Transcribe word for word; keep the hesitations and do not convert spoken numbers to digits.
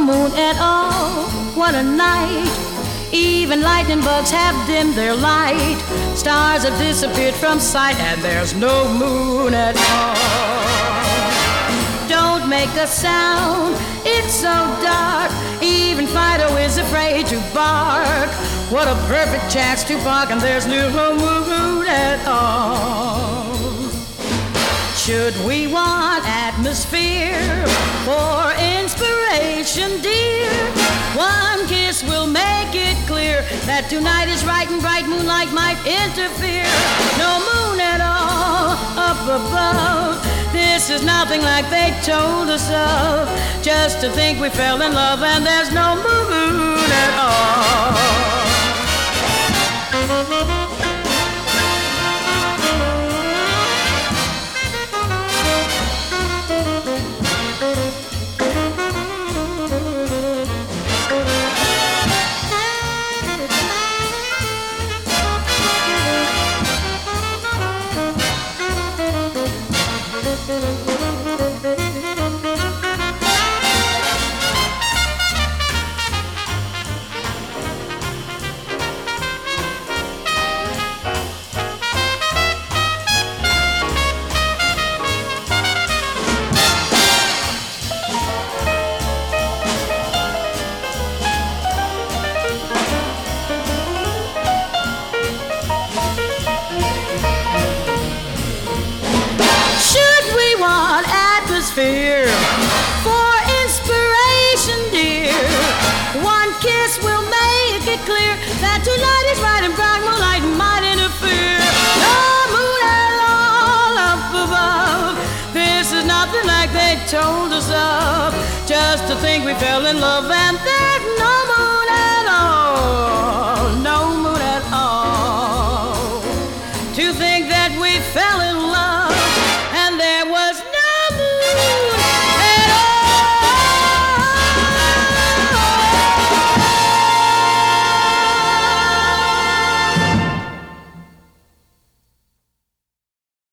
moon at all. What a night. Even lightning bugs have dimmed their light. Stars have disappeared from sight, and there's no moon at all. Don't make a sound, it's so dark. Even Fido is afraid to bark. What a perfect chance to bark, and there's no moon at all. Should we want atmosphere for inspiration, dear? One kiss will make it clear that tonight is right and bright moonlight might interfere. No moon at all up above. This is nothing like they told us of. Just to think we fell in love and there's no moon at all. For inspiration, dear, one kiss will make it clear that tonight is right and bright moonlight might interfere. No moon at all up above. This is nothing like they told us of. Just to think we fell in love and there's no moon.